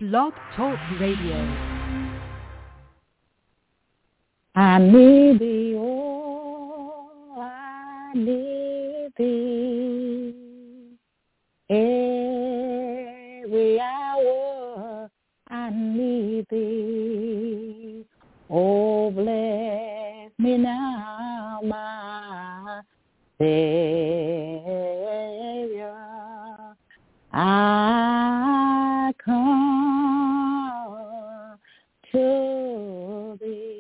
Blog Talk Radio. I need thee, oh, I need thee. Every hour I need thee. Oh, bless me now, my Savior. I come to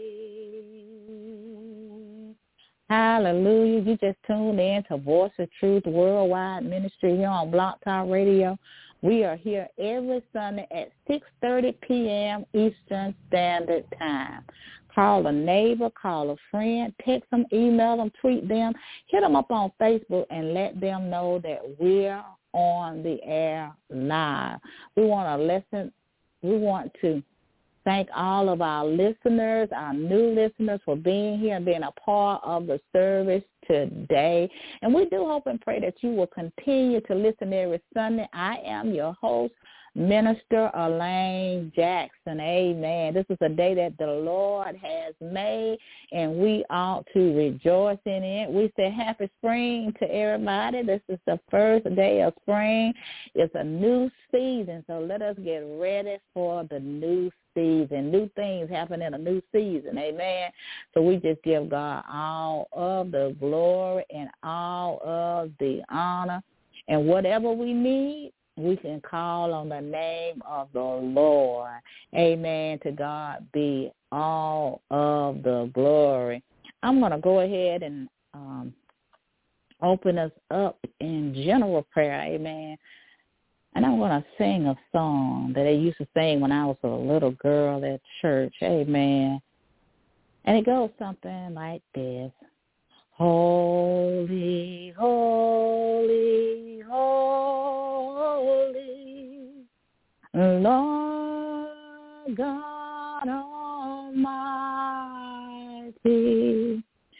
thee. Hallelujah. You just tuned in to Voice of Truth Worldwide Ministry here on Blog Talk Radio. We are here every Sunday at 6:30 p.m. Eastern Standard Time. Call a neighbor, call a friend, text them, email them, tweet them, hit them up on Facebook and let them know that we're on the air live. We want to thank all of our listeners, our new listeners, for being here and being a part of the service today. And we do hope and pray that you will continue to listen every Sunday. I am your host, Minister Elaine Jackson. Amen. This is a day that the Lord has made, and we ought to rejoice in it. We say happy spring to everybody. This is the first day of spring. It's a new season, so let us get ready for the new season. New things happen in a new season. Amen. So we just give God all of the glory and all of the honor. And whatever we need, we can call on the name of the Lord. Amen. To God be all of the glory. I'm going to go ahead and open us up in general prayer. Amen. And I'm going to sing a song that I used to sing when I was a little girl at church. Amen. And it goes something like this. Holy, holy, holy, Lord God Almighty,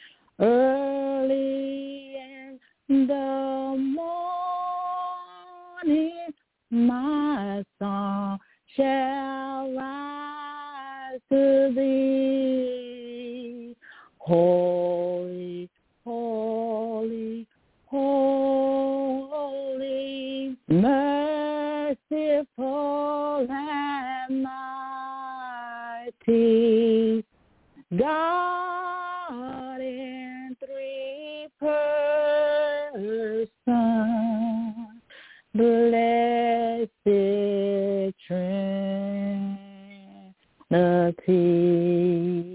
early in the morning, my song shall rise to thee. Holy, holy, holy, merciful and mighty, God in three persons, blessed Trinity.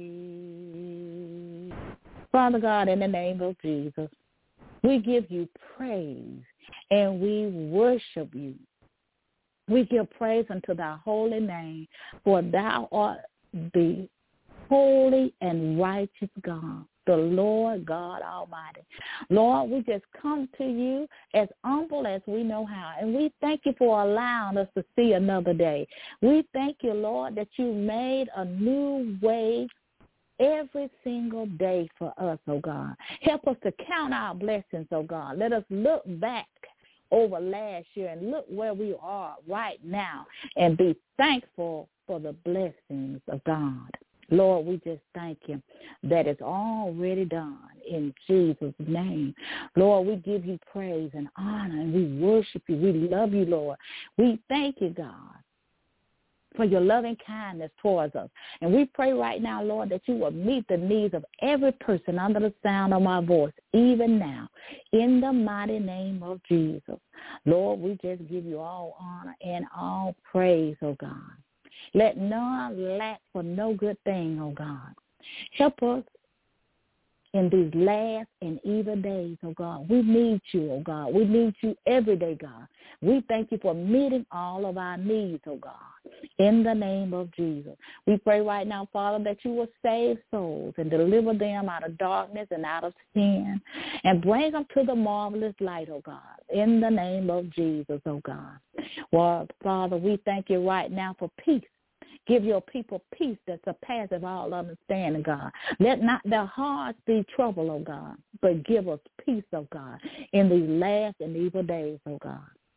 Father God, in the name of Jesus, we give you praise and we worship you. We give praise unto thy holy name, for thou art the holy and righteous God, the Lord God Almighty. Lord, we just come to you as humble as we know how, and we thank you for allowing us to see another day. We thank you, Lord, that you made a new way every single day for us, oh God. Help us to count our blessings, oh God. Let us look back over last year and look where we are right now and be thankful for the blessings of God. Lord, we just thank you that it's already done in Jesus' name. Lord, we give you praise and honor, and we worship you. We love you, Lord. We thank you, God, for your loving kindness towards us. And we pray right now, Lord, that you will meet the needs of every person under the sound of my voice, even now, in the mighty name of Jesus. Lord, we just give you all honor and all praise, oh God. Let none lack for no good thing, oh God. Help us in these last and evil days, oh God. We need you, oh God. We need you every day, God. We thank you for meeting all of our needs, oh God, in the name of Jesus. We pray right now, Father, that you will save souls and deliver them out of darkness and out of sin and bring them to the marvelous light, oh God, in the name of Jesus, oh God. Well, Father, we thank you right now for peace. Give your people peace that surpasses all understanding, God. Let not their hearts be troubled, oh God, but give us peace, oh God, in these last and evil days, oh God.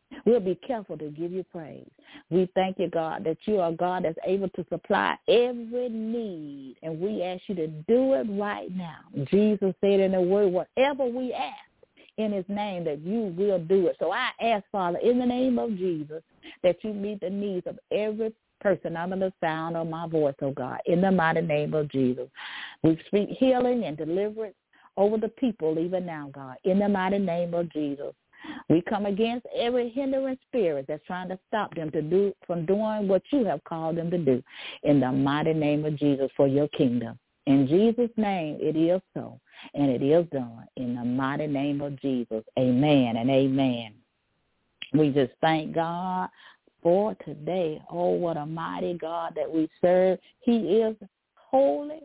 We'll be careful to give you praise. We thank you, God, that you are God that's able to supply every need, and we ask you to do it right now. Jesus said in the word, whatever we ask in his name, that you will do it. So I ask, Father, in the name of Jesus, that you meet the needs of every person under the sound of my voice, oh God, in the mighty name of Jesus. We speak healing and deliverance over the people even now, God, in the mighty name of Jesus. We come against every hindering spirit that's trying to stop them from doing what you have called them to do, in the mighty name of Jesus, for your kingdom. In Jesus' name, it is so, and it is done. In the mighty name of Jesus, amen and amen. We just thank God for today. Oh, what a mighty God that we serve. He is holy,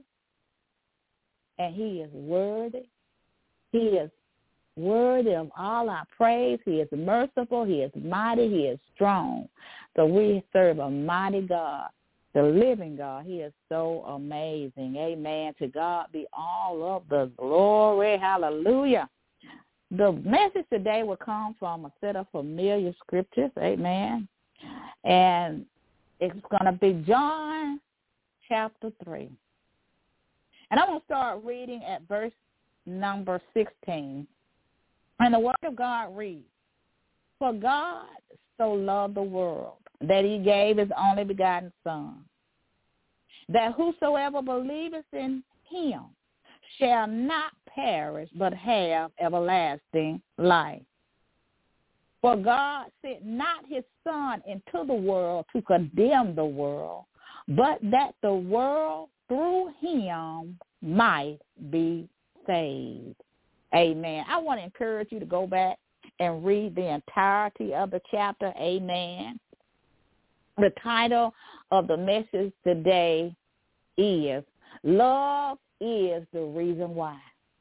and he is worthy. He is worthy of all our praise. He is merciful. He is mighty. He is strong. So we serve a mighty God, the living God. He is so amazing. Amen. To God be all of the glory. Hallelujah. The message today will come from a set of familiar scriptures. Amen. And it's going to be John chapter 3. And I'm going to start reading at verse number 16. And the word of God reads, "For God so loved the world that he gave his only begotten Son, that whosoever believeth in him shall not perish but have everlasting life. For God sent not his Son into the world to condemn the world, but that the world through him might be saved." Amen. I want to encourage you to go back and read the entirety of the chapter. Amen. The title of the message today is "Love is the Reason Why."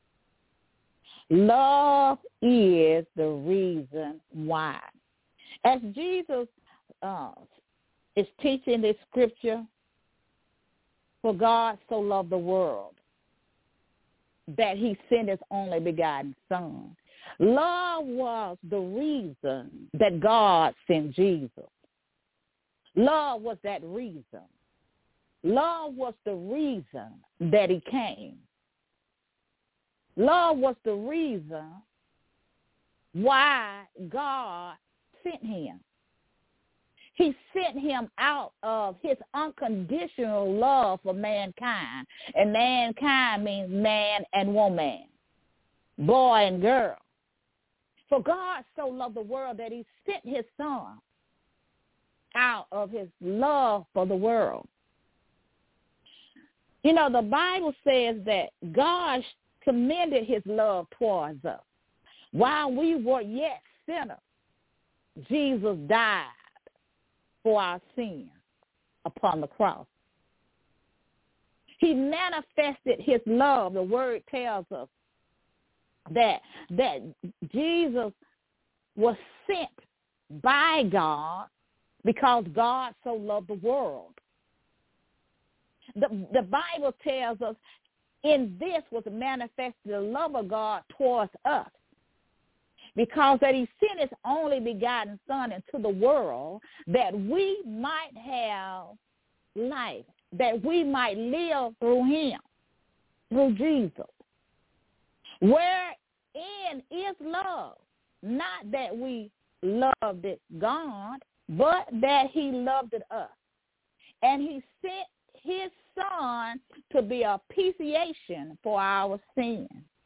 Love is the reason why. As Jesus is teaching this scripture, for God so loved the world that he sent his only begotten Son. Love was the reason that God sent Jesus. Love was that reason. Love was the reason that he came. Love was the reason why God sent him. He sent him out of his unconditional love for mankind. And mankind means man and woman, boy and girl. For God so loved the world that he sent his Son out of his love for the world. You know, the Bible says that God commended his love towards us. While we were yet sinners, Jesus died for our sins upon the cross. He manifested his love. The word tells us that Jesus was sent by God because God so loved the world. The Bible tells us in this was manifested the love of God towards us, because that he sent his only begotten Son into the world that we might have life, that we might live through him, through Jesus. Wherein is love, not that we loved it God, but that he loved it us. And he sent his Son to be a propitiation for our sins.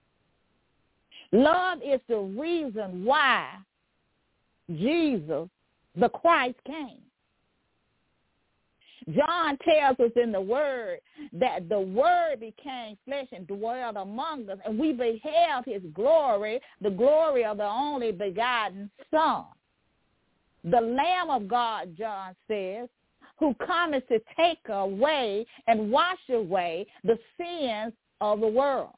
Love is the reason why Jesus, the Christ, came. John tells us in the Word that the Word became flesh and dwelled among us, and we beheld his glory, the glory of the only begotten Son. The Lamb of God, John says, who cometh to take away and wash away the sins of the world.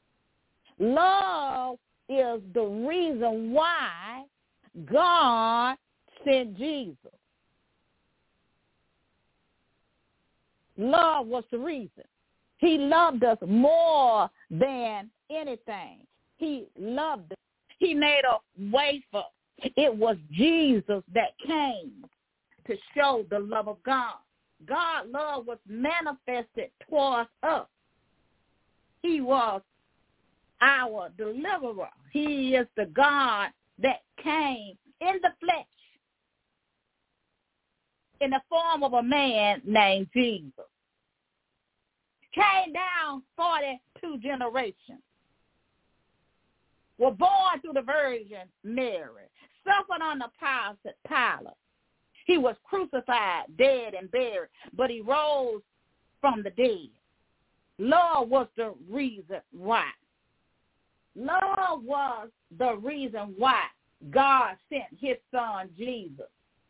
Love is the reason why God sent Jesus. Love was the reason. He loved us more than anything. He loved us. He made a way for us. It was Jesus that came to show the love of God. God's love was manifested towards us. He was our deliverer. He is the God that came in the flesh in the form of a man named Jesus. Came down 42 generations. Was born through the Virgin Mary. Suffered under Pilate. He was crucified, dead, and buried, but he rose from the dead. Love was the reason why. Love was the reason why God sent his son, Jesus.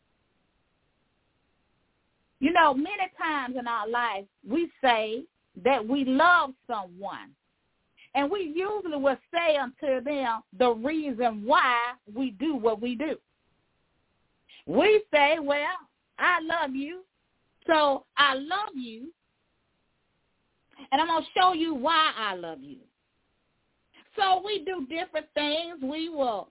You know, many times in our life, we say that we love someone. And we usually will say unto them the reason why we do what we do. We say, well, I love you, so I love you, and I'm going to show you why I love you. So we do different things. We will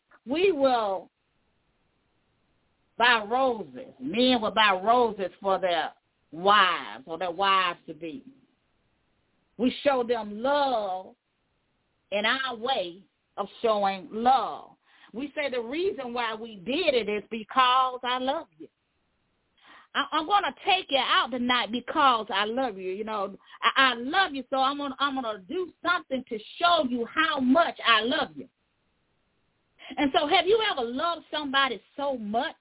buy roses. Men will buy roses for their wives or their wives-to-be. We show them love in our way of showing love. We say the reason why we did it is because I love you. I'm going to take you out tonight because I love you. You know, I love you, so I'm going to do something to show you how much I love you. And so have you ever loved somebody so much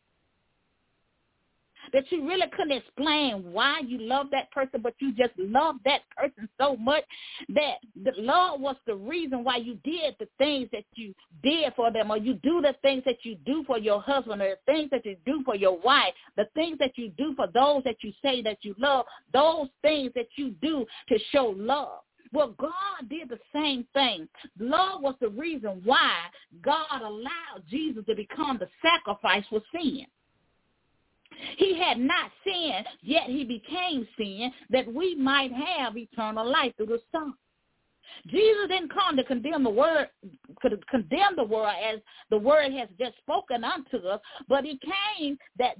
that you really couldn't explain why you love that person, but you just love that person so much that the love was the reason why you did the things that you did for them, or you do the things that you do for your husband, or the things that you do for your wife, the things that you do for those that you say that you love, those things that you do to show love. Well, God did the same thing. Love was the reason why God allowed Jesus to become the sacrifice for sin. He had not sinned, yet he became sin that we might have eternal life through the Son. Jesus didn't come to condemn the world as the word has just spoken unto us, but he came that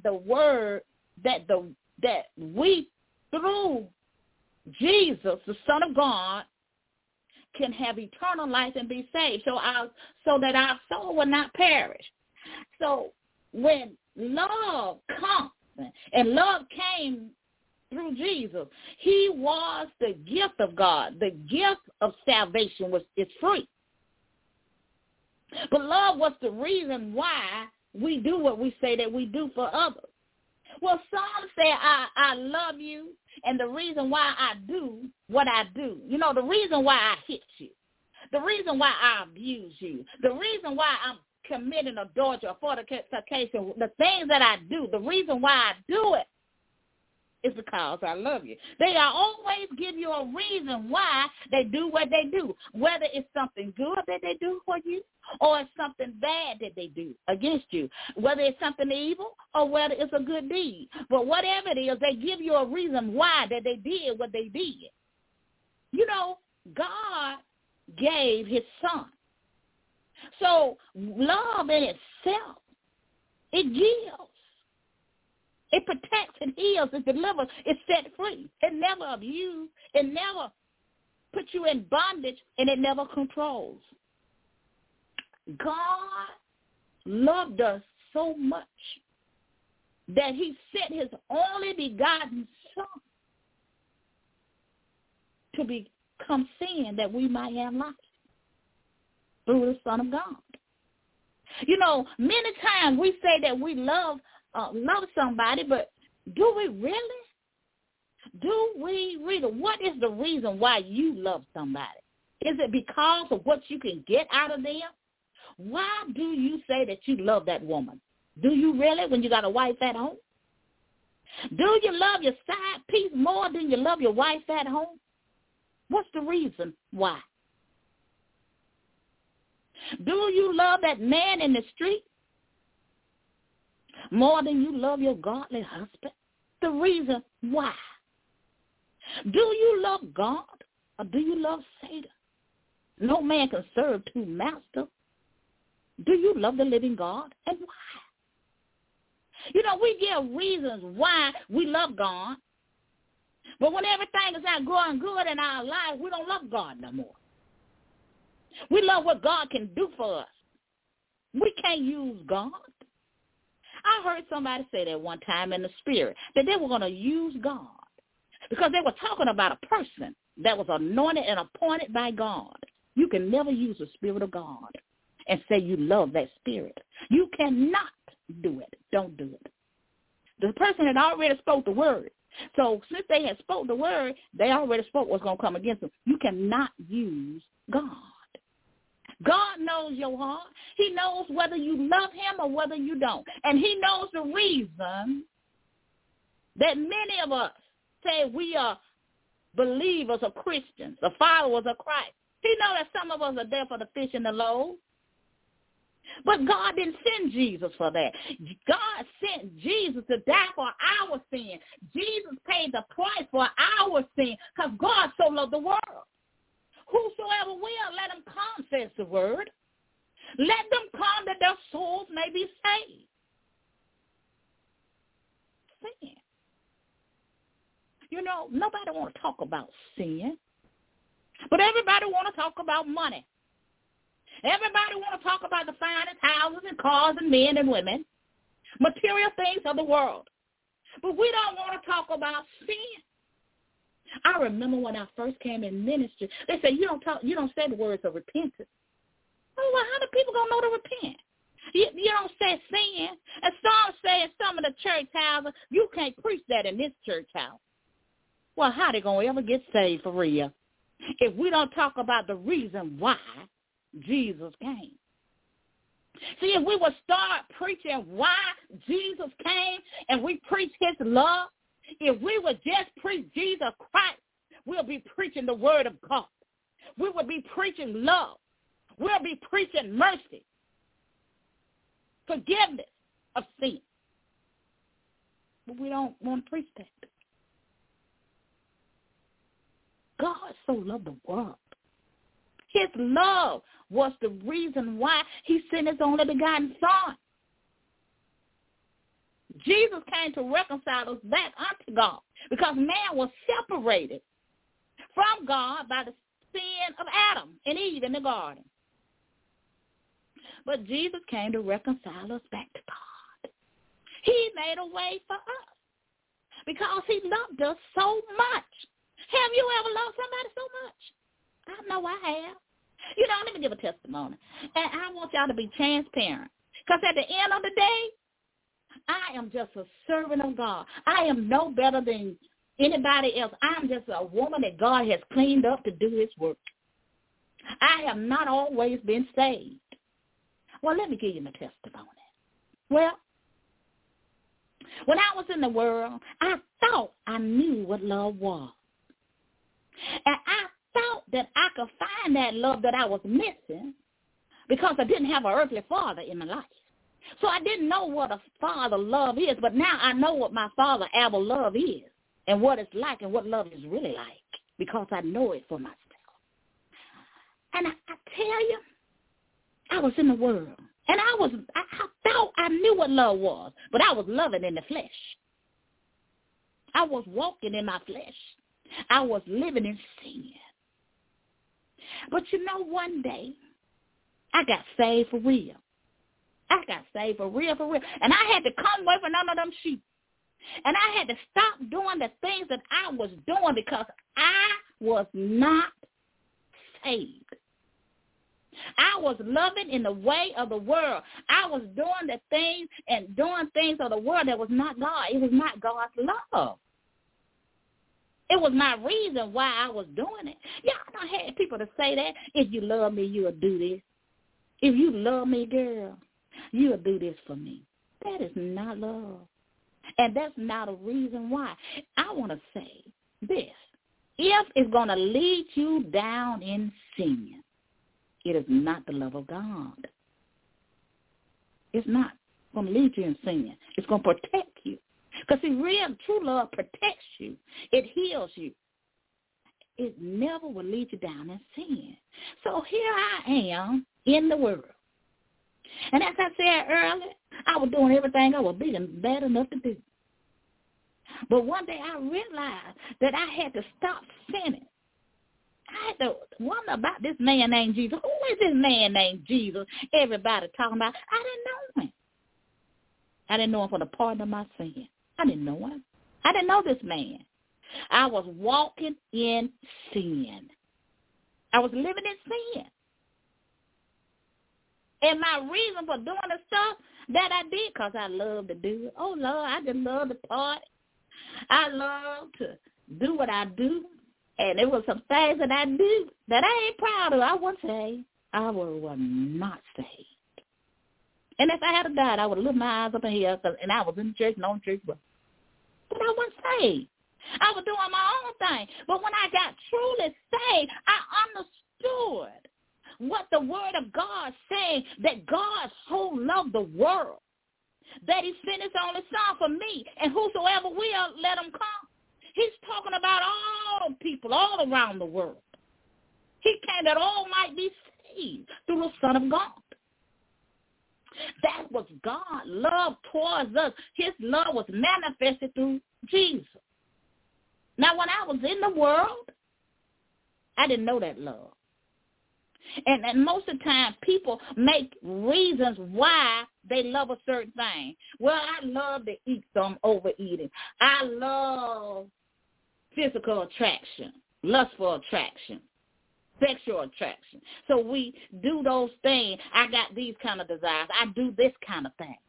we through Jesus, the Son of God, can have eternal life and be saved, so that our soul will not perish. So when love comes, and love came through Jesus, he was the gift of God. The gift of salvation is free. But love was the reason why we do what we say that we do for others. Well, some say I love you, and the reason why I do what I do, you know, the reason why I hit you, the reason why I abuse you, the reason why I'm committing adultery or fornication, the things that I do, the reason why I do it is because I love you. They always give you a reason why they do what they do, whether it's something good that they do for you or it's something bad that they do against you, whether it's something evil or whether it's a good deed. But whatever it is, they give you a reason why that they did what they did. You know, God gave his son. So love in itself, it gives. It protects, it heals, it delivers, it set free. It never abuses, it never puts you in bondage, and it never controls. God loved us so much that he sent his only begotten son to become sin that we might have life through the Son of God. You know, many times we say that we love somebody, but do we really? Do we really? What is the reason why you love somebody? Is it because of what you can get out of them? Why do you say that you love that woman? Do you really when you got a wife at home? Do you love your side piece more than you love your wife at home? What's the reason why? Do you love that man in the street more than you love your godly husband? The reason why. Do you love God or do you love Satan? No man can serve two masters. Do you love the living God, and why? You know, we give reasons why we love God, but when everything is not going good in our life, we don't love God no more. We love what God can do for us. We can't use God. I heard somebody say that one time in the spirit, that they were going to use God because they were talking about a person that was anointed and appointed by God. You can never use the Spirit of God and say you love that spirit. You cannot do it. Don't do it. The person had already spoke the word. So since they had spoke the word, they already spoke what's going to come against them. You cannot use God. God knows your heart. He knows whether you love him or whether you don't. And he knows the reason that many of us say we are believers or Christians or followers of Christ. He knows that some of us are there for the fish and the loaves. But God didn't send Jesus for that. God sent Jesus to die for our sin. Jesus paid the price for our sin because God so loved the world. Whosoever will, let them come, says the word. Let them come that their souls may be saved. Sin. You know, nobody want to talk about sin, but everybody want to talk about money. Everybody want to talk about the finest houses and cars and men and women, material things of the world. But we don't want to talk about sin. I remember when I first came in ministry, they said, you don't say the words of repentance. Oh, well, how do people gonna know to repent? You don't say sin. And some say in some of the church houses, you can't preach that in this church house. Well, how they gonna ever get saved for real if we don't talk about the reason why Jesus came? See, if we would start preaching why Jesus came and we preach his love, if we would just preach Jesus Christ, we'll be preaching the word of God. We will be preaching love. We'll be preaching mercy, forgiveness of sin. But we don't want to preach that. God so loved the world. His love was the reason why he sent his only begotten son. Jesus came to reconcile us back unto God because man was separated from God by the sin of Adam and Eve in the garden. But Jesus came to reconcile us back to God. He made a way for us because he loved us so much. Have you ever loved somebody so much? I know I have. You know, let me give a testimony. And I want y'all to be transparent because at the end of the day, I am just a servant of God. I am no better than anybody else. I'm just a woman that God has cleaned up to do his work. I have not always been saved. Well, let me give you my testimony. Well, when I was in the world, I thought I knew what love was. And I thought that I could find that love that I was missing because I didn't have an earthly father in my life. So I didn't know what a father love is, but now I know what my father Abel love is and what it's like and what love is really like because I know it for myself. And I tell you, I was in the world, and I thought I knew what love was, but I was loving in the flesh. I was walking in my flesh. I was living in sin. But you know, one day, I got saved for real. I got saved for real, for real. And I had to come away from none of them sheep. And I had to stop doing the things that I was doing because I was not saved. I was loving in the way of the world. I was doing the things and doing things of the world that was not God. It was not God's love. It was my reason why I was doing it. Y'all don't have people to say that. If you love me, you'll do this. If you love me, girl, you'll do this for me. That is not love. And that's not a reason why. I want to say this. If it's going to lead you down in sin, it is not the love of God. It's not going to lead you in sin. It's going to protect you. Because, see, real, true love protects you. It heals you. It never will lead you down in sin. So here I am in the world. And as I said earlier, I was doing everything I was big and bad enough to do. But one day I realized that I had to stop sinning. I had to wonder about this man named Jesus. Who is this man named Jesus everybody talking about? I didn't know him. I didn't know him for the pardon of my sin. I didn't know him. I didn't know this man. I was walking in sin. I was living in sin. And my reason for doing the stuff that I did, because I love to do it. Oh, Lord, I just love to party. I love to do what I do. And it was some things that I do that I ain't proud of. I wouldn't say I was not saved. And if I had died, I would have lifted my eyes up in here, and I was in the church and on church, but I wasn't saved. I was doing my own thing. But when I got truly saved, I understood what the word of God saying, that God so loved the world that he sent his only son for me, and whosoever will, let him come. He's talking about all people all around the world. He came that all might be saved through the Son of God. That was God's love towards us. His love was manifested through Jesus. Now, when I was in the world, I didn't know that love. And most of the time, people make reasons why they love a certain thing. Well, I love to eat, so I'm overeating. I love physical attraction, lustful attraction, sexual attraction. So we do those things. I got these kind of desires. I do this kind of thing.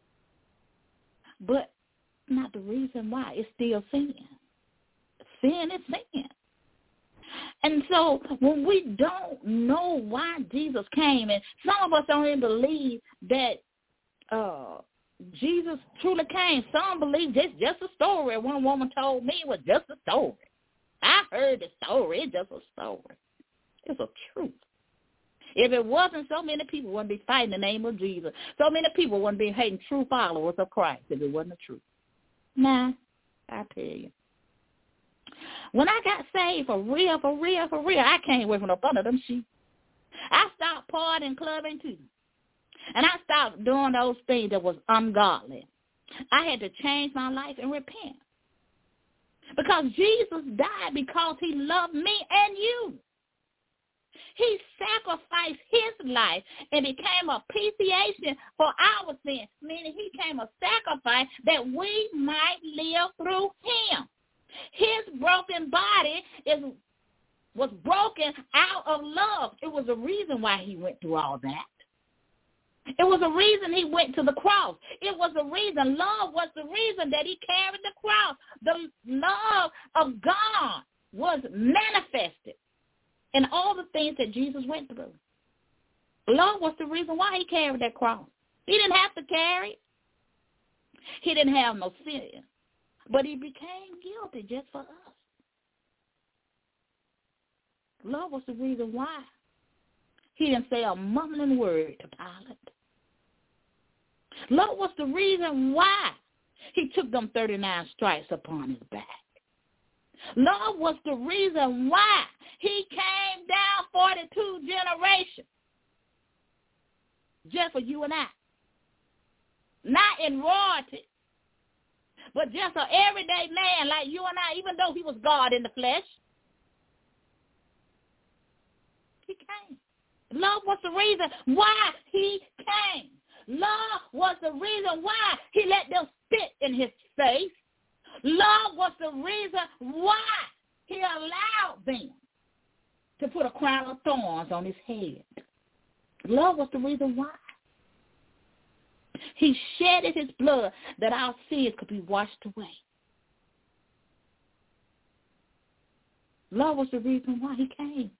But not the reason why. It's still sin. Sin is sin. And so when we don't know why Jesus came, and some of us don't even believe that Jesus truly came. Some believe it's just a story. One woman told me it was just a story. I heard the story. It's just a story. It's a truth. If it wasn't, so many people wouldn't be fighting the name of Jesus. So many people wouldn't be hating true followers of Christ if it wasn't the truth. Nah, I tell you. When I got saved, for real, I came away from the front of them sheep. I stopped partying, clubbing too. And I stopped doing those things that was ungodly. I had to change my life and repent. Because Jesus died because he loved me and you. He sacrificed his life and became a propitiation for our sins, meaning he became a sacrifice that we might live through him. His broken body was broken out of love. It was a reason why he went through all that. It was a reason he went to the cross. It was a reason. Love was the reason that he carried the cross. The love of God was manifested in all the things that Jesus went through. Love was the reason why he carried that cross. He didn't have to carry it. He didn't have no sin. But he became guilty just for us. Love was the reason why. He didn't say a mumbling word to Pilate. Love was the reason why he took them 39 stripes upon his back. Love was the reason why he came down 42 generations just for you and I. Not in royalty, but just an everyday man like you and I, even though he was God in the flesh. He came. Love was the reason why he came. Love was the reason why he let them spit in his face. Love was the reason why he allowed them to put a crown of thorns on his head. Love was the reason why. He shedded his blood that our sins could be washed away. Love was the reason why he came.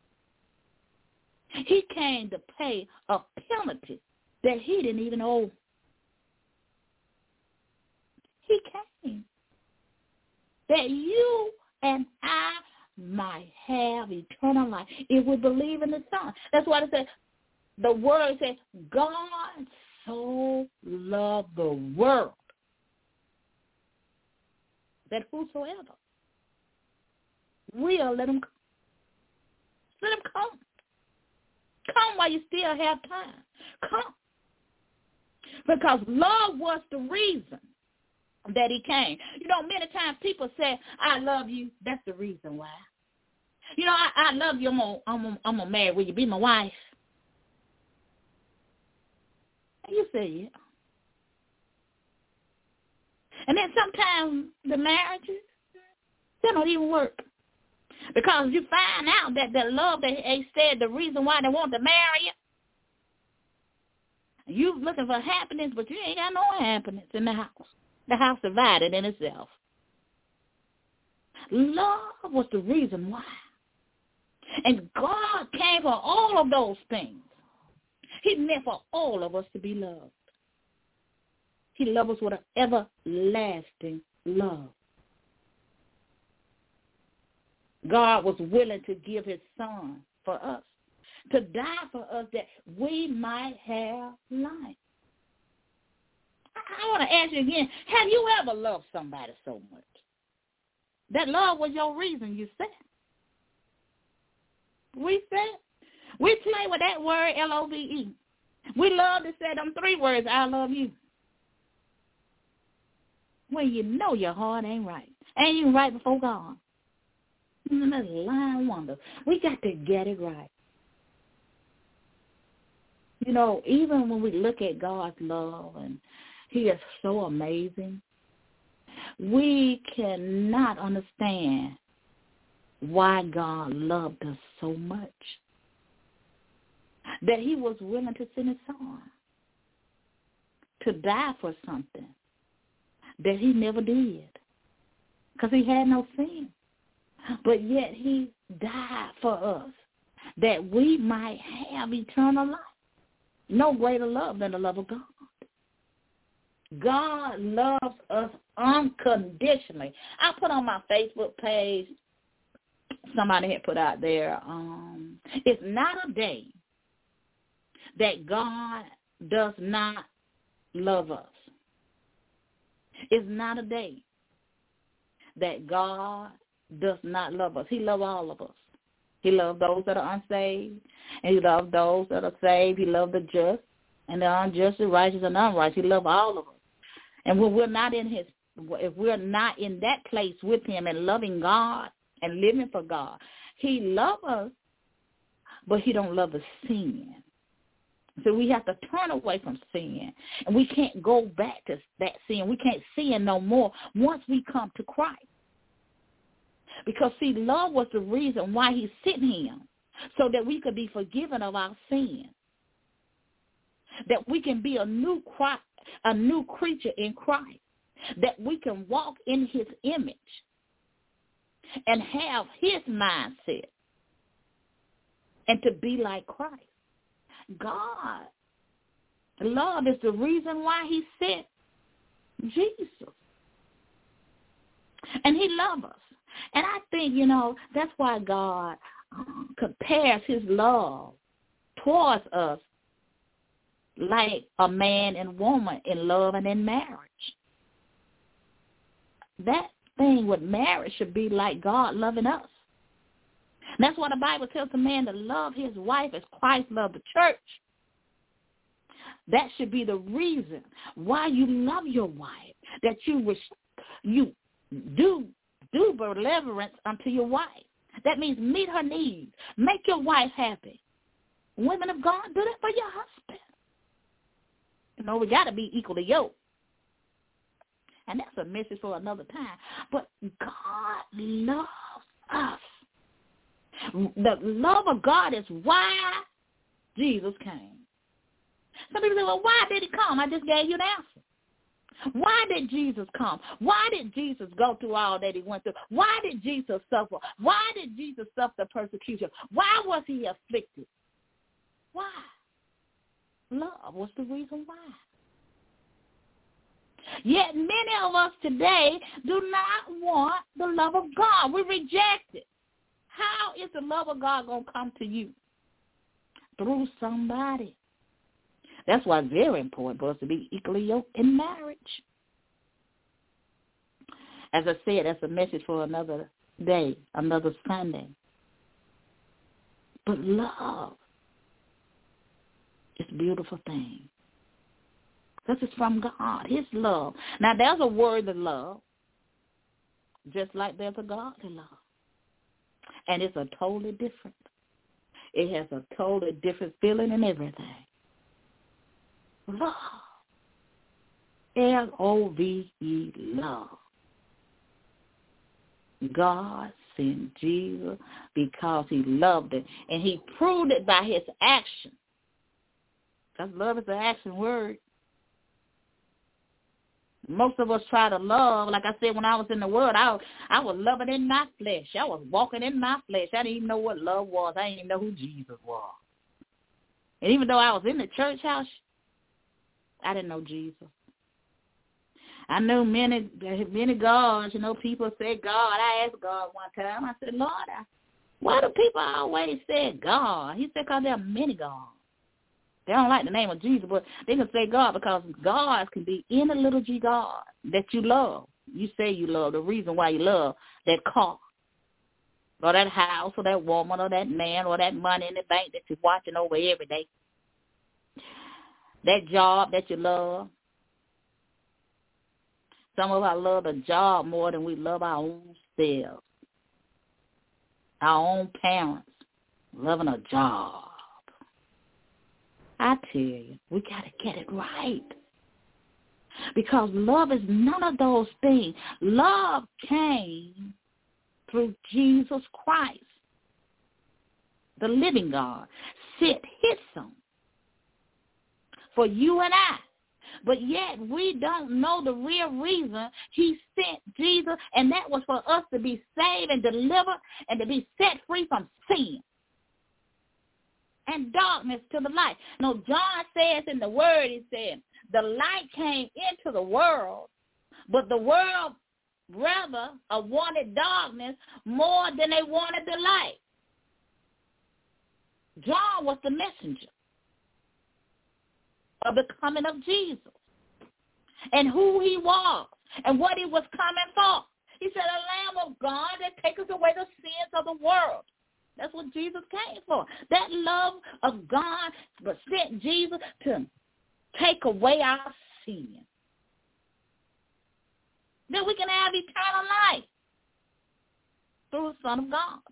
He came to pay a penalty that he didn't even owe. He came that you and I might have eternal life if we believe in the Son. That's why it says, the word says, God so loved the world that whosoever will, let him come. Let him come. Come while you still have time. Come. Because love was the reason that he came. You know, many times people say, I love you. That's the reason why. You know, I love you. I'm gonna marry. Will you be my wife? And you say, yeah. And then sometimes the marriages, they don't even work. Because you find out that the love that they said the reason why they want to marry you, you looking for happiness, but you ain't got no happiness in the house. The house divided in itself. Love was the reason why. And God came for all of those things. He meant for all of us to be loved. He loves us with an everlasting love. God was willing to give his son for us, to die for us that we might have life. I want to ask you again, have you ever loved somebody so much? That love was your reason, you said. We play with that word, L-O-V-E. We love to say them 3 words, I love you. When you know your heart ain't right. Ain't even right before God. That's a lying wonder. We got to get it right. You know, even when we look at God's love, and he is so amazing, we cannot understand why God loved us so much that he was willing to send his son to die for something that he never did, because he had no sin. But yet he died for us that we might have eternal life. No greater love than the love of God. God loves us unconditionally. I put on my Facebook page, somebody had put out there, it's not a day that God does not love us. It's not a day that God does not love us. He loves all of us. He loves those that are unsaved, and he loves those that are saved. He loves the just and the unjust, the righteous and unrighteous. He loves all of us. And when we're not if we're not in that place with him and loving God and living for God, he loves us, but he don't love the sin. So we have to turn away from sin, and we can't go back to that sin. We can't sin no more once we come to Christ. Because, see, love was the reason why he sent him, so that we could be forgiven of our sin, that we can be a new creature in Christ, that we can walk in his image and have his mindset and to be like Christ. God, love is the reason why he sent Jesus. And he loves us. And I think, that's why God compares his love towards us like a man and woman in love and in marriage. That thing with marriage should be like God loving us. That's why the Bible tells a man to love his wife as Christ loved the church. That should be the reason why you love your wife, that you do benevolence unto your wife. That means meet her needs. Make your wife happy. Women of God, do that for your husband. We got to be equally yoked. And that's a message for another time. But God loves us. The love of God is why Jesus came. Some people say, well, why did he come? I just gave you the answer. Why did Jesus come? Why did Jesus go through all that he went through? Why did Jesus suffer? Why did Jesus suffer persecution? Why was he afflicted? Why? Love was the reason why. Yet many of us today do not want the love of God. We reject it. How is the love of God going to come to you? Through somebody. That's why it's very important for us to be equally yoked in marriage. As I said, that's a message for another day, another Sunday. But love is a beautiful thing. Because it's from God, his love. Now, there's a word of love, just like there's a godly love. And it's a totally different. It has a totally different feeling and everything. Love. L-O-V-E, love. God sent Jesus because he loved it. And he proved it by his action. Because love is an action word. Most of us try to love. Like I said, when I was in the world, I was loving in my flesh. I was walking in my flesh. I didn't even know what love was. I didn't even know who Jesus was. And even though I was in the church house, I didn't know Jesus. I knew many gods. People said God. I asked God one time. I said, Lord, why do people always say God? He said, because there are many gods. They don't like the name of Jesus, but they can say God because gods can be any little G God that you love. You say you love. The reason why you love that car or that house or that woman or that man or that money in the bank that you're watching over every day. That job that you love. Some of us love a job more than we love our own selves. Our own parents loving a job. I tell you, we got to get it right. Because love is none of those things. Love came through Jesus Christ, the living God, sent his son for you and I. But yet we don't know the real reason he sent Jesus, and that was for us to be saved and delivered and to be set free from sin and darkness to the light. No, John says in the word, he said, the light came into the world, but the world rather wanted darkness more than they wanted the light. John was the messenger of the coming of Jesus and who he was and what he was coming for. He said, a Lamb of God that taketh away the sins of the world. That's what Jesus came for. That love of God sent Jesus to take away our sin. Then we can have eternal life through the Son of God.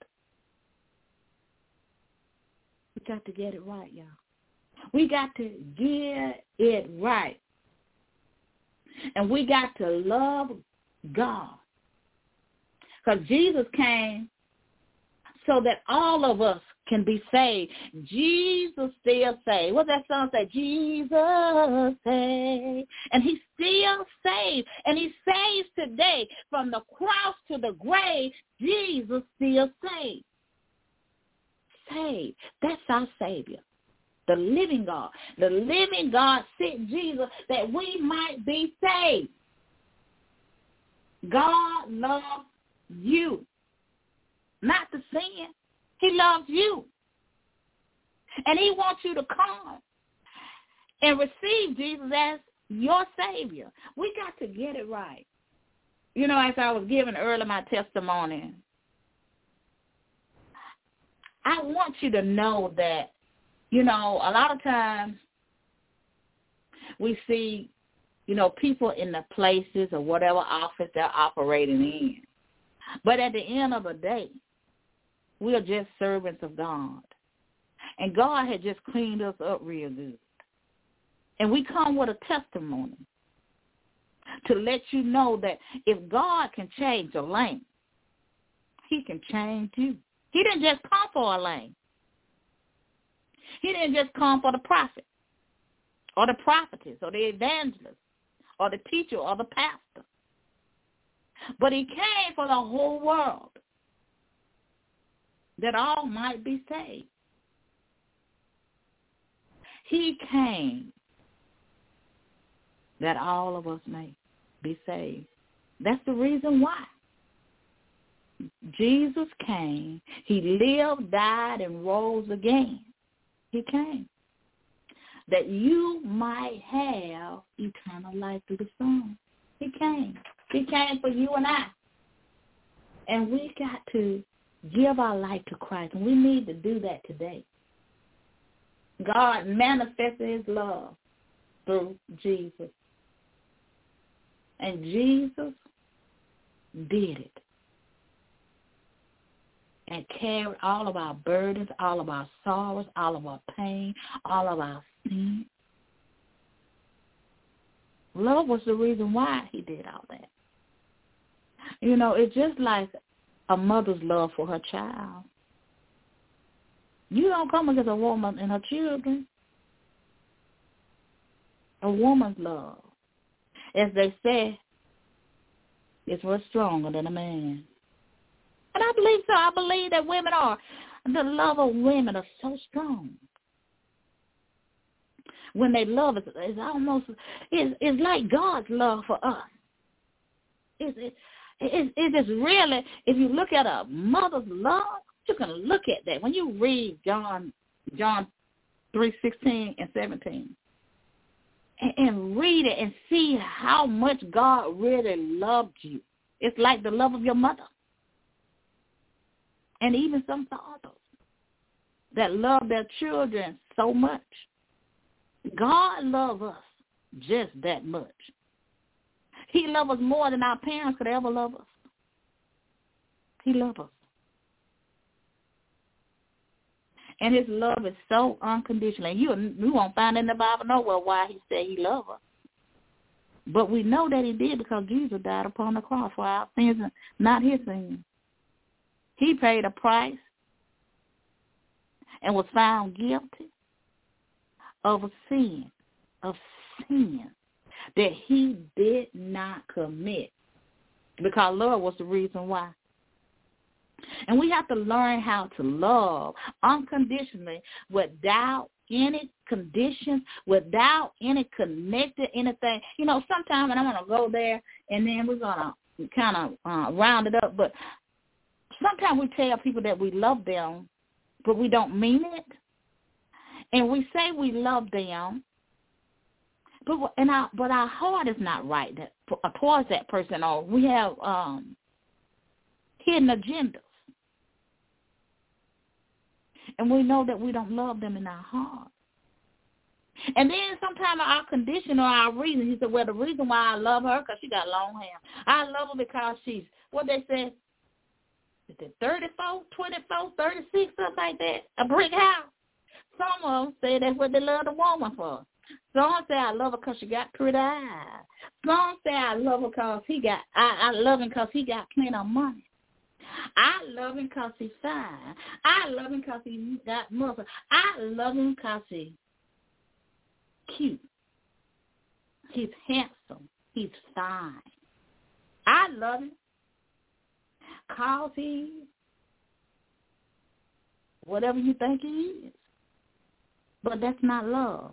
We got to get it right, y'all. We got to get it right. And we got to love God. Because Jesus came so that all of us can be saved. Jesus still saved. What that song say? Jesus saved. And he still saved. And he saves today. From the cross to the grave, Jesus still saved. Saved. That's our Savior. The living God. The living God sent Jesus that we might be saved. God loves you. Not the sin. He loves you. And he wants you to come and receive Jesus as your Savior. We got to get it right. As I was giving earlier my testimony, I want you to know that, a lot of times we see, people in the places or whatever office they're operating in. But at the end of the day, we are just servants of God. And God had just cleaned us up real good. And we come with a testimony to let you know that if God can change a lane, he can change you. He didn't just come for a lane. He didn't just come for the prophet or the prophetess or the evangelist or the teacher or the pastor. But he came for the whole world, that all might be saved. He came that all of us may be saved. That's the reason why. Jesus came. He lived, died, and rose again. He came that you might have eternal life through the Son. He came. He came for you and I. And we got to give our life to Christ, and we need to do that today. God manifested his love through Jesus. And Jesus did it. And carried all of our burdens, all of our sorrows, all of our pain, all of our sin. Love was the reason why he did all that. You know, it's just like a mother's love for her child. You don't come against a woman and her children. A woman's love, as they say, is much stronger than a man. And I believe so. I believe that women are. The love of women are so strong. When they love, it's almost, it's like God's love for us. It is really, if you look at a mother's love, you can look at that. When you read John 3:16 and 17, and read it and see how much God really loved you. It's like the love of your mother. And even some fathers that love their children so much. God loves us just that much. He loves us more than our parents could ever love us. He loves us. And his love is so unconditional. You won't find in the Bible nowhere why he said he loved us. But we know that he did because Jesus died upon the cross for our sins, not his sins. He paid a price and was found guilty of a sin that he did not commit, because love was the reason why. And we have to learn how to love unconditionally without any conditions, without any connected anything. You know, sometimes, and I'm going to go there, and then we're going to kind of round it up, but sometimes we tell people that we love them, but we don't mean it. And we say we love them, but our heart is not right towards that person, or we have hidden agendas. And we know that we don't love them in our heart. And then sometimes our condition or our reason, he said, well, the reason why I love her because she got long hair. I love her because she's, what they say, is it 34, 24, 36, something like that, a brick house. Some of them say that's what they love the woman for. Some say I love her because she got pretty eyes. Some say I love her because I love him because he got plenty of money. I love him because he's fine. I love him because he got muscle. I love him because he's cute. He's handsome. He's fine. I love him because he's whatever you think he is. But that's not love.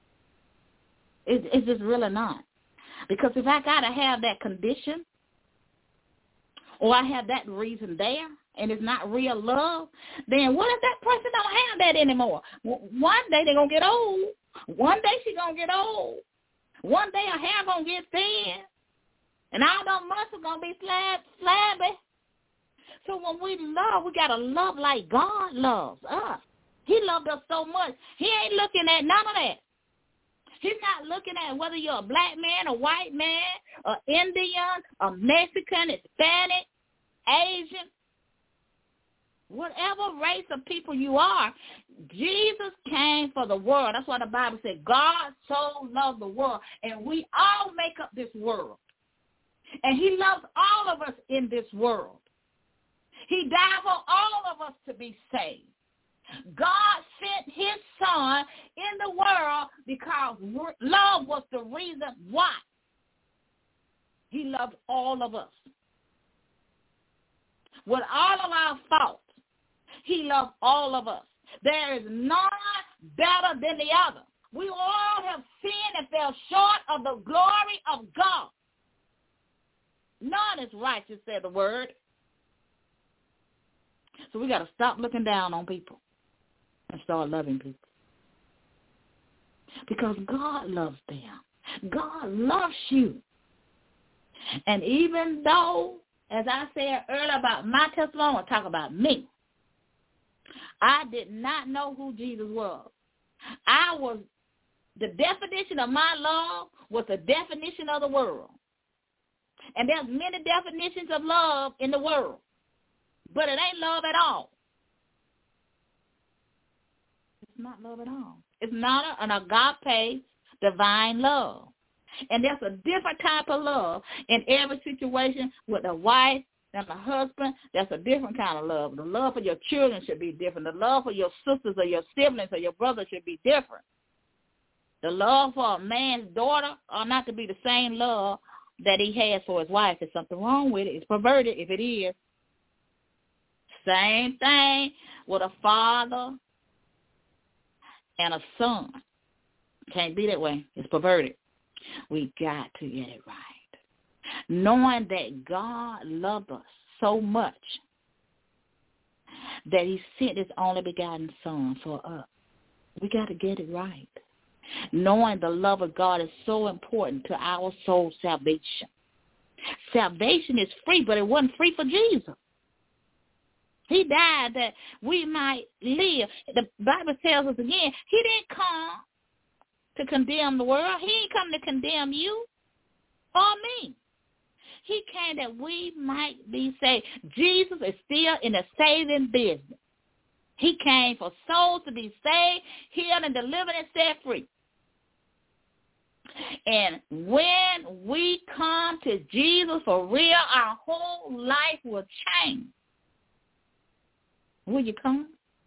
It's just really not. Because if I got to have that condition, or I have that reason there, and it's not real love, then what if that person don't have that anymore? One day they're going to get old. One day she's going to get old. One day her hair going to get thin. And all those muscles going to be flabby. So when we love, we got to love like God loves us. He loved us so much. He ain't looking at none of that. He's not looking at whether you're a black man, a white man, an Indian, a Mexican, Hispanic, Asian, whatever race of people you are. Jesus came for the world. That's why the Bible said God so loved the world. And we all make up this world. And he loves all of us in this world. He died for all of us to be saved. God sent his son in the world because love was the reason why. He loved all of us. With all of our faults, he loved all of us. There is none better than the other. We all have sinned and fell short of the glory of God. None is righteous, said the word. So we got to stop looking down on people and start loving people. Because God loves them. God loves you. And even though, as I said earlier about my testimony, I'll talk about me. I did not know who Jesus was. I was The definition of my love was the definition of the world. And there's many definitions of love in the world, but it ain't love at all. It's not love at all. It's not an agape divine love. And there's a different type of love in every situation with a wife and a husband. That's a different kind of love. The love for your children should be different. The love for your sisters or your siblings or your brothers should be different. The love for a man's daughter ought not to be the same love that he has for his wife. There's something wrong with it. It's perverted if it is. Same thing with a father and a son. Can't be that way. It's perverted. We got to get it right. Knowing that God loved us so much that he sent his only begotten son for us. We got to get it right. Knowing the love of God is so important to our soul salvation. Salvation is free, but it wasn't free for Jesus. He died that we might live. The Bible tells us again, he didn't come to condemn the world. He didn't come to condemn you or me. He came that we might be saved. Jesus is still in the saving business. He came for souls to be saved, healed, and delivered and set free. And when we come to Jesus for real, our whole life will change. Will you come?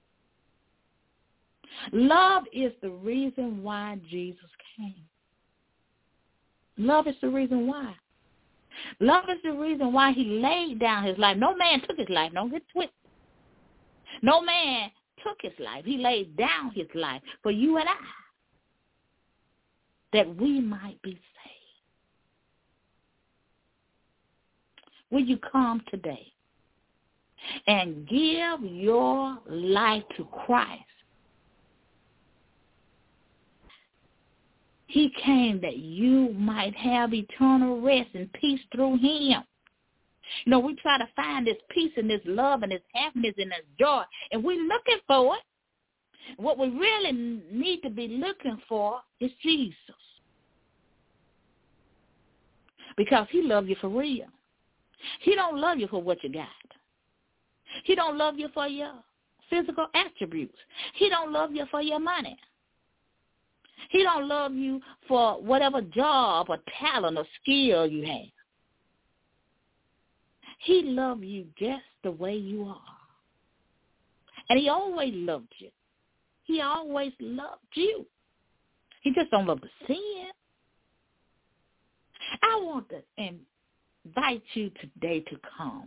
Love is the reason why Jesus came. Love is the reason why. Love is the reason why he laid down his life. No man took his life. Don't get twisted. No man took his life. He laid down his life for you and I, that we might be saved. Will you come today and give your life to Christ? He came that you might have eternal rest and peace through him. You know, we try to find this peace and this love and this happiness and this joy, and we're looking for it. What we really need to be looking for is Jesus. Because he loves you for real. He don't love you for what you got. He don't love you for your physical attributes. He don't love you for your money. He don't love you for whatever job or talent or skill you have. He loves you just the way you are. And he always loved you. He always loved you. He just don't love the sin. I want to invite you today to come,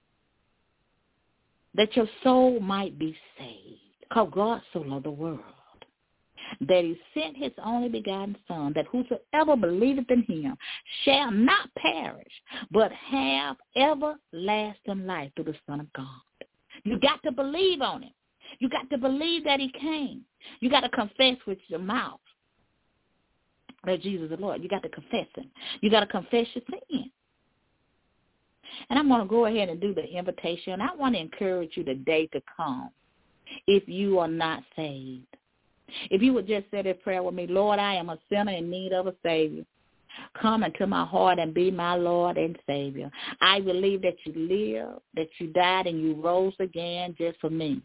that your soul might be saved. Because God so loved the world, that he sent his only begotten Son, that whosoever believeth in him shall not perish, but have everlasting life through the Son of God. You got to believe on him. You got to believe that he came. You got to confess with your mouth that Jesus is the Lord. You got to confess him. You got to confess your sin. And I'm going to go ahead and do the invitation. I want to encourage you today to come if you are not saved. If you would just say that prayer with me, Lord, I am a sinner in need of a Savior. Come into my heart and be my Lord and Savior. I believe that you lived, that you died, and you rose again just for me.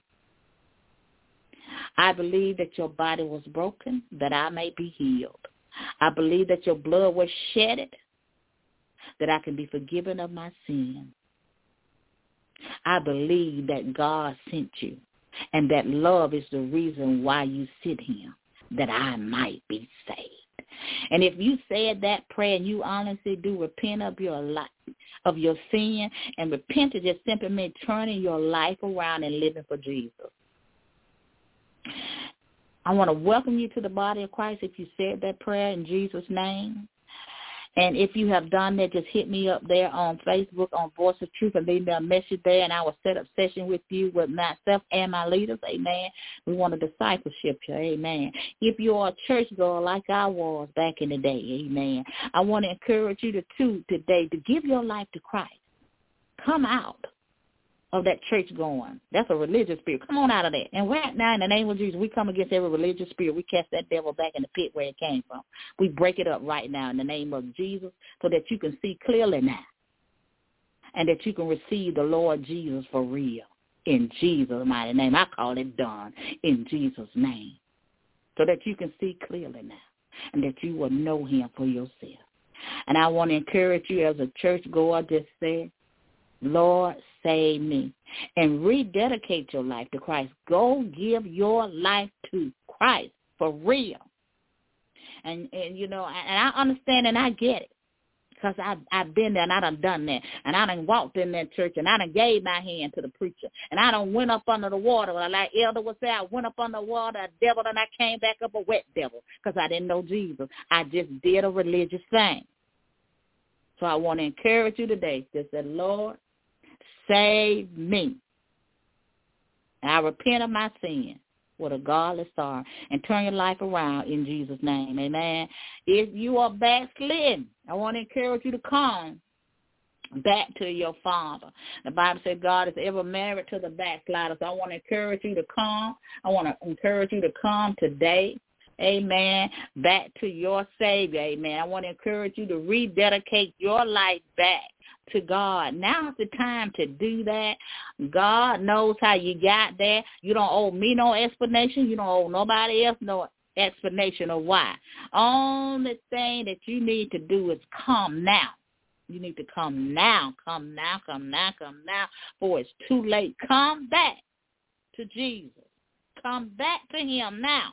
I believe that your body was broken, that I may be healed. I believe that your blood was shedded, that I can be forgiven of my sin. I believe that God sent you, and that love is the reason why you sent him, that I might be saved. And if you said that prayer and you honestly do repent of your life, of your sin, and repent to just simply mean turning your life around and living for Jesus. I want to welcome you to the body of Christ if you said that prayer in Jesus' name. And if you have done that, just hit me up there on Facebook on Voice of Truth and leave me a message there, and I will set up session with you with myself and my leaders. Amen. We want a discipleship here. Amen. If you are a church girl like I was back in the day, amen, I want to encourage you today to give your life to Christ. Come out. of that church going. That's a religious spirit. Come on out of that. And right now, in the name of Jesus, we come against every religious spirit. We cast that devil back in the pit where it came from. We break it up right now in the name of Jesus so that you can see clearly now and that you can receive the Lord Jesus for real. In Jesus' mighty name. I call it done in Jesus' name so that you can see clearly now and that you will know him for yourself. And I want to encourage you as a churchgoer, just say, Lord, save me, and rededicate your life to Christ. Go give your life to Christ for real. And you know, and I understand and I get it because I've been there and I done that. And I done walked in that church and I done gave my hand to the preacher. And I done went up under the water. Like Elder would say, I went up under the water, a devil, and I came back up a wet devil because I didn't know Jesus. I just did a religious thing. So I want to encourage you today to say, Lord, save me. I repent of my sin with a godly sorrow and turn your life around in Jesus' name. Amen. If you are backslidden, I want to encourage you to come back to your Father. The Bible says God is ever married to the backslider. So I want to encourage you to come. I want to encourage you to come today. Amen. Back to your Savior. Amen. I want to encourage you to rededicate your life back to God. Now's the time to do that. God knows how you got there. You don't owe me no explanation. You don't owe nobody else no explanation of why. Only thing that you need to do is come now. You need to come now. Come now, come now, come now, before it's too late. Come back to Jesus. Come back to him now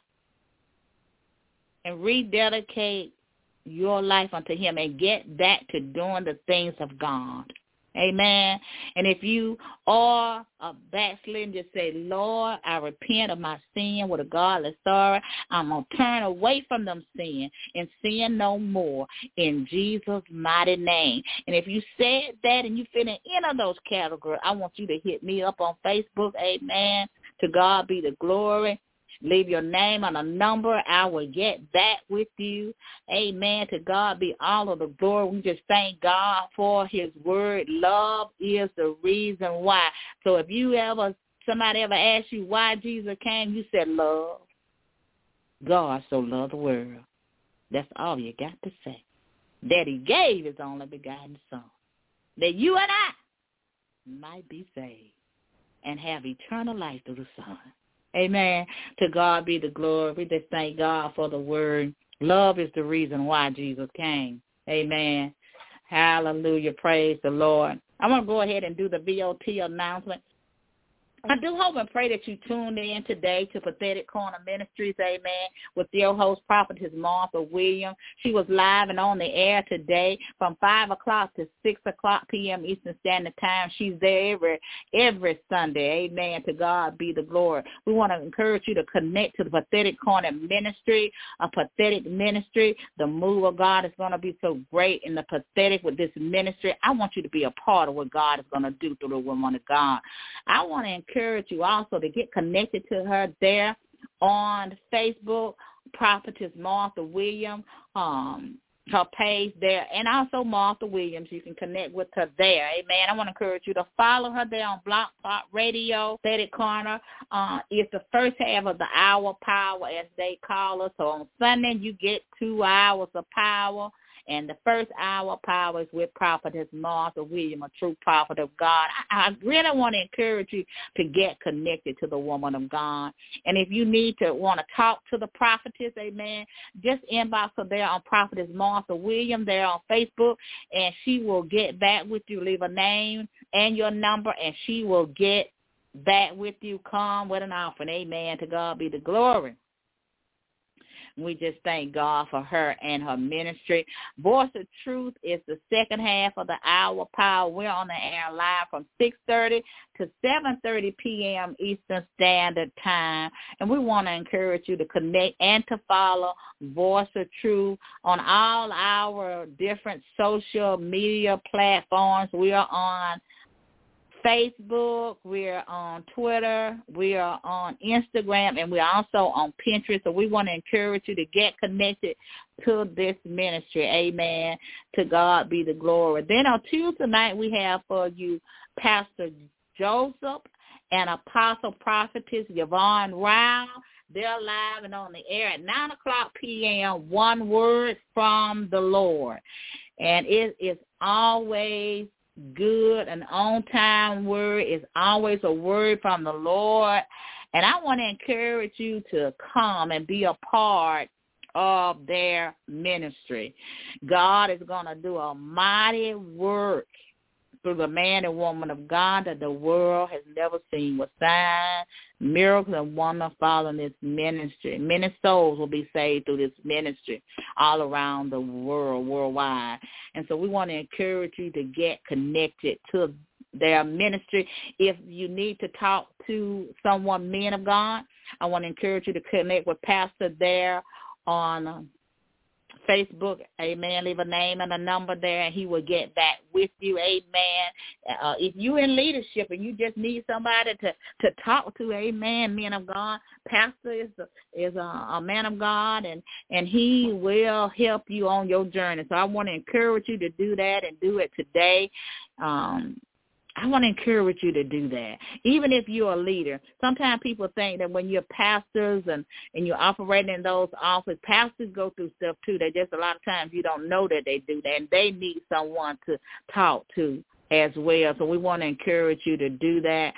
and rededicate your life unto him and get back to doing the things of God. Amen. And if you are a backslidden, just say, Lord, I repent of my sin with a godly sorrow. I'm going to turn away from them sin and sin no more in Jesus' mighty name. And if you said that and you fit in any of those categories, I want you to hit me up on Facebook. Amen. To God be the glory. Leave your name and a number. I will get back with you. Amen. To God be all of the glory. We just thank God for his word. Love is the reason why. So if somebody ever asked you why Jesus came, you said love. God so loved the world. That's all you got to say. That he gave his only begotten son. That you and I might be saved and have eternal life through the Son. Amen. To God be the glory. We just thank God for the word. Love is the reason why Jesus came. Amen. Hallelujah. Praise the Lord. I'm going to go ahead and do the VOT announcement. I do hope and pray that you tuned in today to Pathetic Corner Ministries, amen, with your host, Prophetess Martha Williams. She was live and on the air today from 5 o'clock to 6 o'clock p.m. Eastern Standard Time. She's there every Sunday, amen. To God be the glory. We want to encourage you to connect to the Pathetic Corner Ministry, a pathetic ministry. The move of God is going to be so great in the pathetic with this ministry. I want you to be a part of what God is going to do through the woman of God. I want to encourage you also to get connected to her there on Facebook, Prophetess Martha Williams, her page there, and also Martha Williams. You can connect with her there. Amen. I want to encourage you to follow her there on Block Talk Radio, Pathetic Corner. It's the first half of the hour power, as they call us. So on Sunday, you get 2 hours of power. And the first hour power is with Prophetess Martha Williams, a true prophet of God. I really want to encourage you to get connected to the woman of God. And if you want to talk to the prophetess, amen, just inbox her there on Prophetess Martha Williams there on Facebook, and she will get back with you. Leave a name and your number, and she will get back with you. Come with an offering. Amen. To God be the glory. We just thank God for her and her ministry. Voice of Truth is the second half of the hour power. We're on the air live from 6:30 to 7:30 p.m. Eastern Standard Time. And we want to encourage you to connect and to follow Voice of Truth on all our different social media platforms. We are on Facebook, we're on Twitter, we are on Instagram, and we're also on Pinterest. So we want to encourage you to get connected to this ministry. Amen. To God be the glory. Then on Tuesday night, we have for you Pastor Joseph and Apostle Prophetess Yvonne Rao. They're live and on the air at 9 o'clock p.m., One Word from the Lord. And it is always good, an on-time word. It's always a word from the Lord. And I want to encourage you to come and be a part of their ministry. God is going to do a mighty work through the man and woman of God that the world has never seen, with signs, miracles, and wonders following this ministry. Many souls will be saved through this ministry all around the world, worldwide. And so we want to encourage you to get connected to their ministry. If you need to talk to someone, men of God, I want to encourage you to connect with Pastor there on Facebook, amen. Leave a name and a number there, and he will get back with you, amen. If you're in leadership and you just need somebody to talk to, amen, men of God, Pastor is a man of God, and he will help you on your journey. So I want to encourage you to do that and do it today. I want to encourage you to do that, even if you're a leader. Sometimes people think that when you're pastors and you're operating in those offices, pastors go through stuff too. They just, a lot of times you don't know that they do that, and they need someone to talk to as well. So we want to encourage you to do that.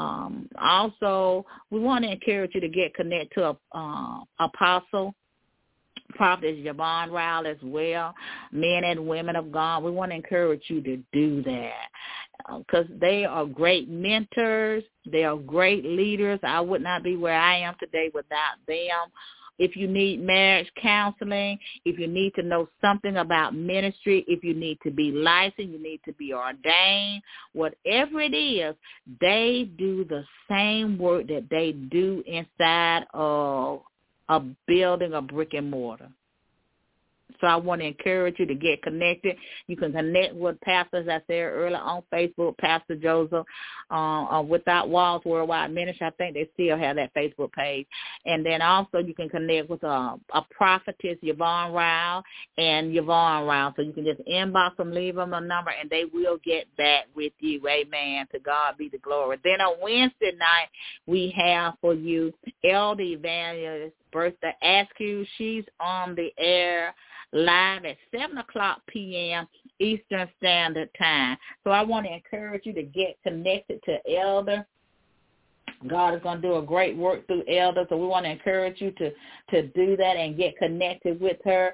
Also, we want to encourage you to get connected to Apostle Prophet Yvonne Rao as well, men and women of God. We want to encourage you to do that because they are great mentors. They are great leaders. I would not be where I am today without them. If you need marriage counseling, if you need to know something about ministry, if you need to be licensed, you need to be ordained, whatever it is, they do the same work that they do inside of a building, a brick and mortar. So I want to encourage you to get connected. You can connect with pastors, as I said earlier, on Facebook, Pastor Joseph, Without Walls Worldwide Ministry. I think they still have that Facebook page. And then also you can connect with a prophetess, Yvonne Rao, and Yvonne Rao. So you can just inbox them, leave them a number, and they will get back with you. Amen. To God be the glory. Then on Wednesday night, we have for you Elder Evangelist Bertha Askew. She's on the air live at 7 o'clock p.m. Eastern Standard Time. So I want to encourage you to get connected to Elder. God is going to do a great work through Elder, so we want to encourage you to do that and get connected with her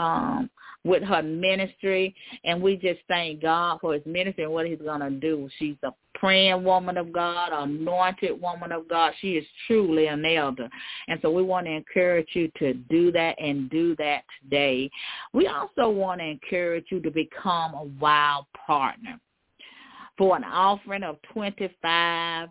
ministry. And we just thank God for his ministry and what he's going to do. She's a praying woman of God, anointed woman of God. She is truly an elder. And so we want to encourage you to do that and do that today. We also want to encourage you to become a wild partner for an offering of $25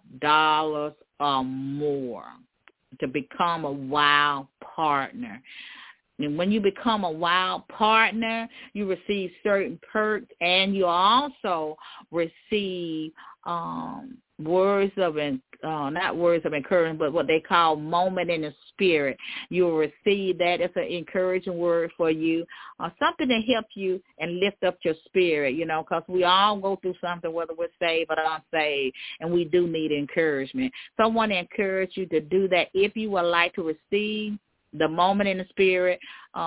or more to become a wild partner. And when you become a wild partner, you receive certain perks, and you also receive words of not words of encouragement, but what they call moment in the spirit. You'll receive that. It's an encouraging word for you, something to help you and lift up your spirit, because we all go through something, whether we're saved or unsaved, and we do need encouragement. So I want to encourage you to do that. If you would like to receive the moment in the spirit,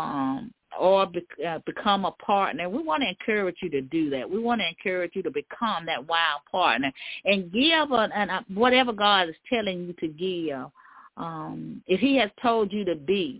or become a partner, we want to encourage you to do that. We want to encourage you to become that wild partner and give whatever God is telling you to give. If he has told you to be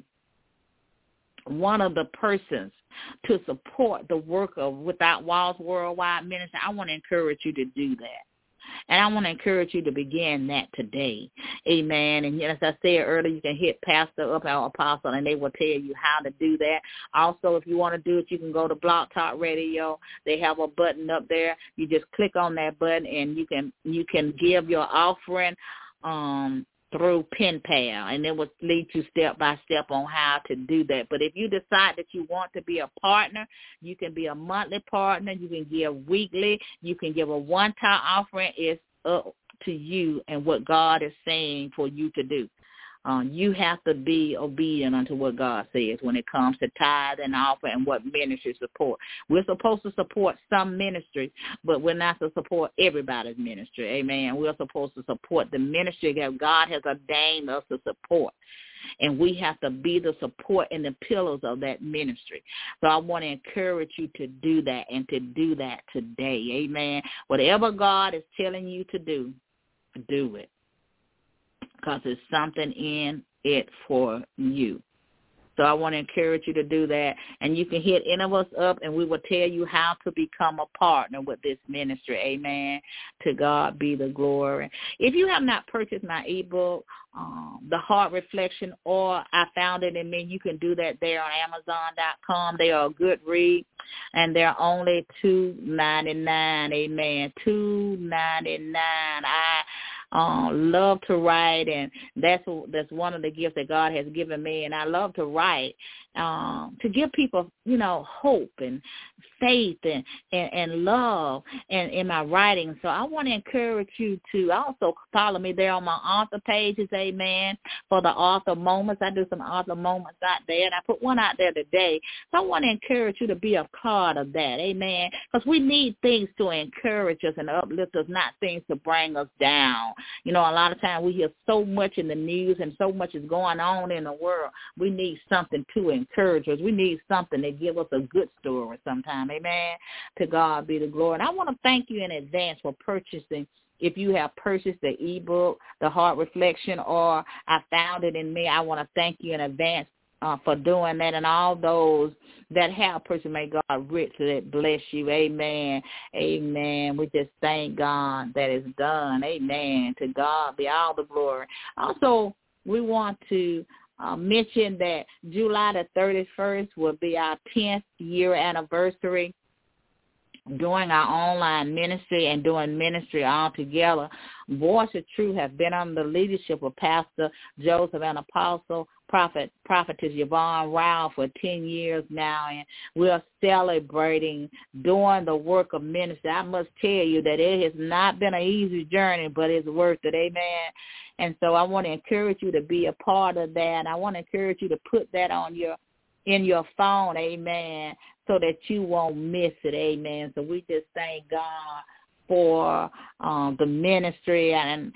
one of the persons to support the work of Without Walls Worldwide Ministry, I want to encourage you to do that. And I want to encourage you to begin that today. Amen. And as I said earlier, you can hit Pastor up, our apostle, and they will tell you how to do that. Also, if you want to do it, you can go to Blog Talk Radio. They have a button up there. You just click on that button, and you can give your offering through PenPal, and it will lead you step by step on how to do that. But if you decide that you want to be a partner, you can be a monthly partner. You can give weekly. You can give a one-time offering. It's up to you and what God is saying for you to do. You have to be obedient unto what God says when it comes to tithe and offer and what ministry support. We're supposed to support some ministry, but we're not to support everybody's ministry. Amen. We're supposed to support the ministry that God has ordained us to support. And we have to be the support and the pillars of that ministry. So I want to encourage you to do that and to do that today. Amen. Whatever God is telling you to do it. Because there's something in it for you. So I want to encourage you to do that. And you can hit any of us up, and we will tell you how to become a partner with this ministry. Amen. To God be the glory. If you have not purchased my ebook, The Heart Reflection, or I Found It in Me, you can do that there on Amazon.com. They are a good read, and they're only $2.99. Amen. $2.99. I love to write, and that's one of the gifts that God has given me, and I love to write to give people, hope and faith and love in my writing. So I want to encourage you to also follow me there on my author pages, amen, for the author moments. I do some author moments out there, and I put one out there today. So I want to encourage you to be a part of that, amen, because we need things to encourage us and uplift us, not things to bring us down. A lot of times we hear so much in the news and so much is going on in the world. We need something to encourage us. We need something to give us a good story sometime. Amen. To God be the glory. And I want to thank you in advance for purchasing. If you have purchased the ebook, The Heart Reflection, or I Found It in Me, I want to thank you in advance for doing that, and all those that have purchased, may God richly bless you. Amen. Amen. We just thank God that it's done. Amen. To God be all the glory. Also, we want to mention that July the 31st will be our 10th year anniversary doing our online ministry and doing ministry all together. Voice of Truth has been under the leadership of Pastor Joseph and Apostle Prophetess Yvonne Rao for 10 years now, and we're celebrating doing the work of ministry. I must tell you that it has not been an easy journey, but it's worth it. Amen. And so I want to encourage you to be a part of that. I want to encourage you to put that in your phone, amen, so that you won't miss it, amen. So we just thank God for the ministry and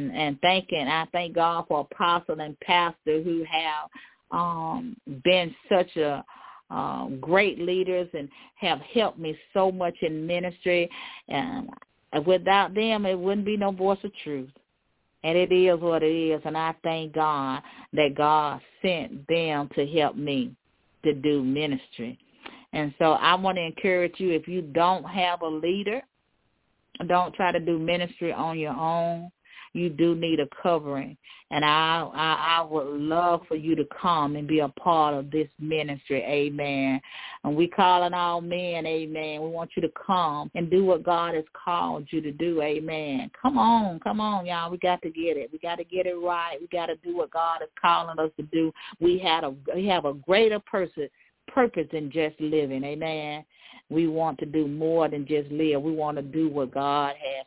I thank God for apostle and pastor who have been such a great leaders and have helped me so much in ministry. And without them, it wouldn't be no Voice of Truth. And it is what it is. And I thank God that God sent them to help me to do ministry. And so I want to encourage you, if you don't have a leader, don't try to do ministry on your own. You do need a covering. And I would love for you to come and be a part of this ministry, amen. And we calling all men, amen. We want you to come and do what God has called you to do, amen. Come on, y'all. We got to get it. We got to get it right. We got to do what God is calling us to do. We have a greater purpose than just living, amen. We want to do more than just live. We want to do what God has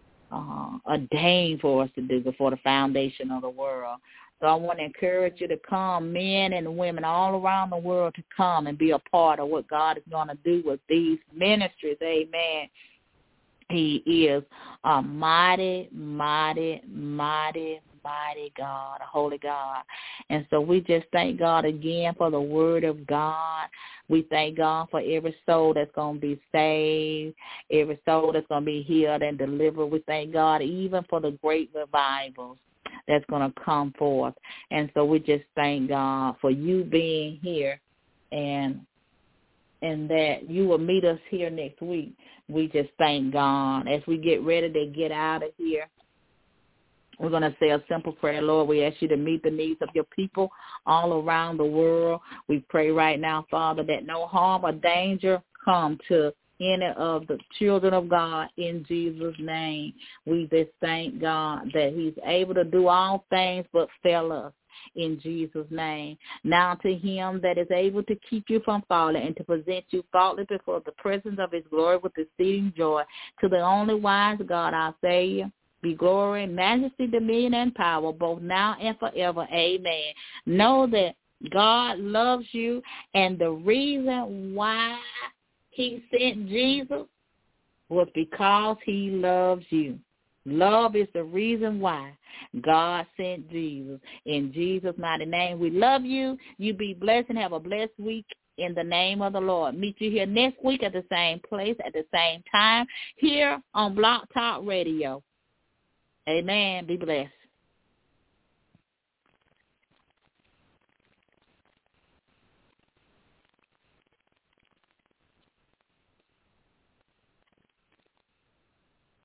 ordained for us to do before the foundation of the world. So I want to encourage you to come, men and women all around the world, to come and be a part of what God is going to do with these ministries. Amen. He is a mighty, mighty, mighty, mighty God, a holy God. And so we just thank God again for the word of God. We thank God for every soul that's going to be saved, every soul that's going to be healed and delivered. We thank God even for the great revivals that's going to come forth. And so we just thank God for you being here and that you will meet us here next week. We just thank God. As we get ready to get out of here, we're going to say a simple prayer. Lord, we ask you to meet the needs of your people all around the world. We pray right now, Father, that no harm or danger come to any of the children of God in Jesus' name. We just thank God that he's able to do all things but fail us. In Jesus' name. Now to him that is able to keep you from falling and to present you faultless before the presence of his glory with exceeding joy, to the only wise God, our Savior, be glory, majesty, dominion, and power, both now and forever. Amen. Know that God loves you, and the reason why he sent Jesus was because he loves you. Love is the reason why God sent Jesus. In Jesus' mighty name, we love you. You be blessed and have a blessed week in the name of the Lord. Meet you here next week at the same place, at the same time, here on Block Talk Radio. Amen. Be blessed.